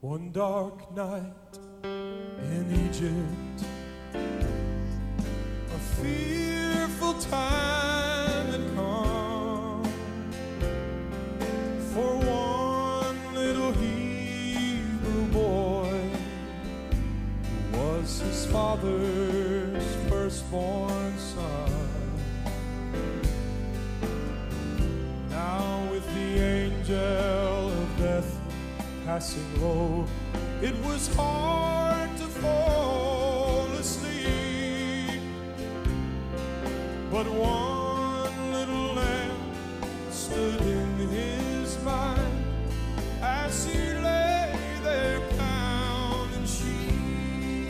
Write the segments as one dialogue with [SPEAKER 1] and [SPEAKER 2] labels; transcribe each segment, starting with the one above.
[SPEAKER 1] One dark night in Egypt, a fearful time had come for one little Hebrew boy who was his father's firstborn son. Now with the angel of death passing low, it was hard to fall asleep. But one little lamb stood in his mind as he lay there counting sheep.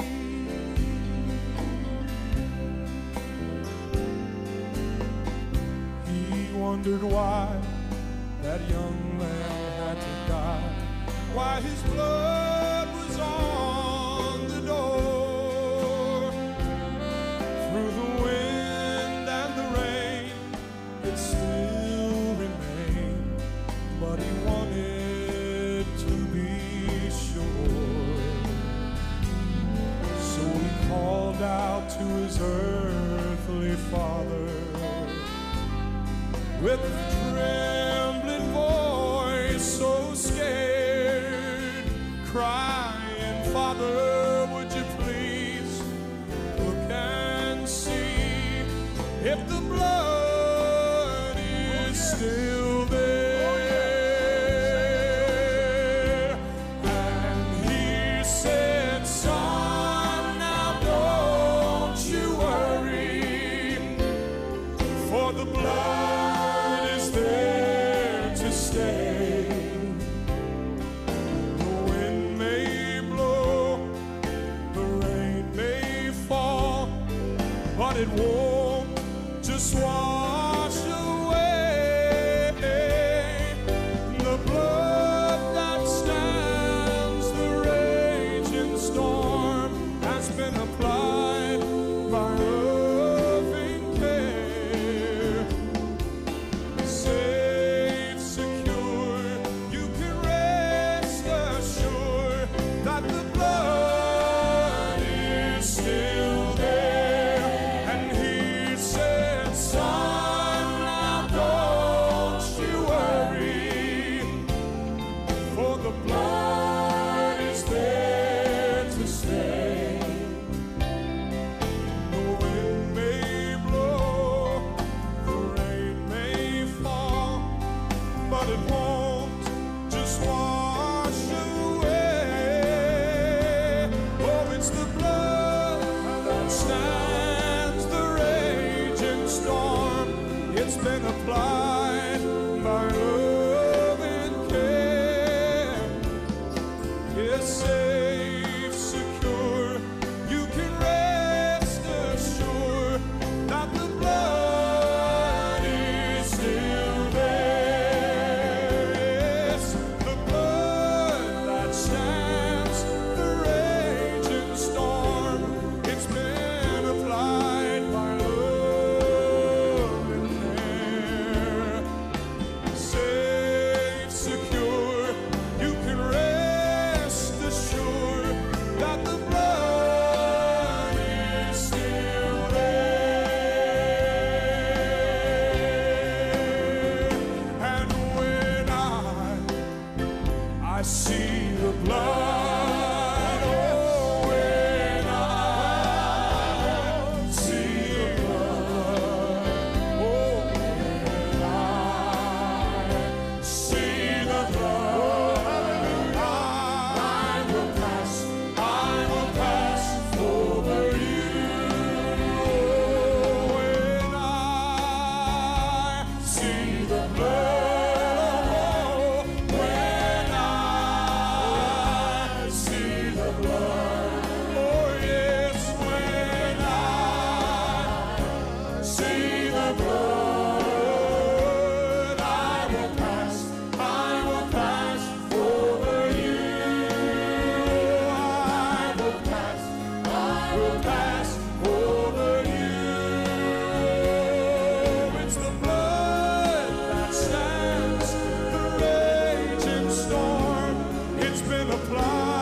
[SPEAKER 1] He wondered why that young lamb had to die, why his blood was on the door. Through the wind and the rain, it still remained, but he wanted to be sure. So he called out to his earthly father with a trembling voice, so scared, crying, "Father, would you please look and see if the blood is still there?" And he said, "Son, now don't you worry, for the blood is there to stay. The wind may blow, the rain may fall, but it won't just wash away the blood that stands the raging storm has been applied by loving care. Safe, secure, you can rest assured that the blood is still there." And he said, "Son, now don't you worry, for the blood is there to stay. The wind may blow, the rain may fall, but it won't just wash away. Oh, it's the blood that stands the raging storm. It's been applied by love and care. It's safe, secure, you can rest assured that the blood is still there. Yes, the blood that stands the raging storm. It's been applied by love and care. Safe, secure, you can rest assured that the blood is still there. And when I see the blood, oh, when I see the blood, oh, when I see the blood, I will pass over you. When I see the blood, when I see the blood, oh yes, when I see the blood, I will pass over you. I will pass over you. It's the blood that stands the raging storm. It's been applied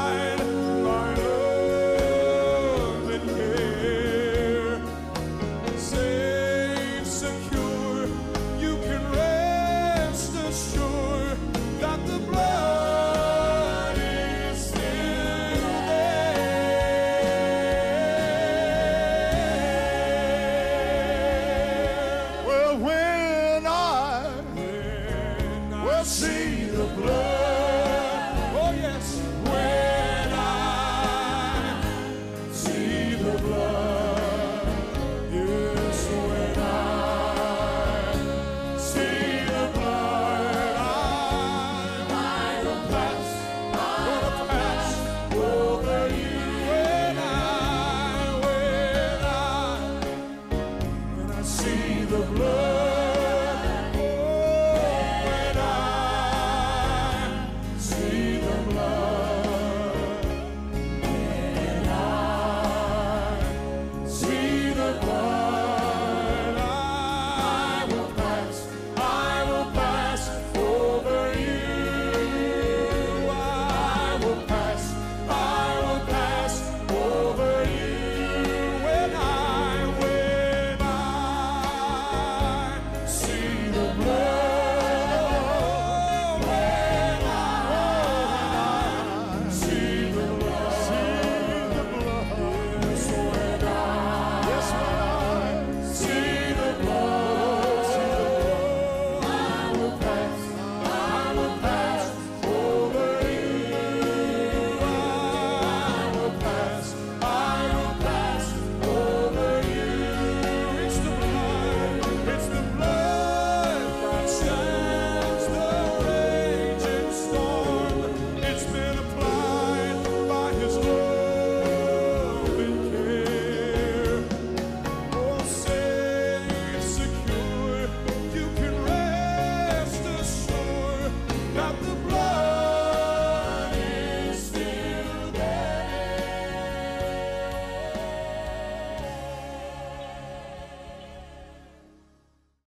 [SPEAKER 1] the blood.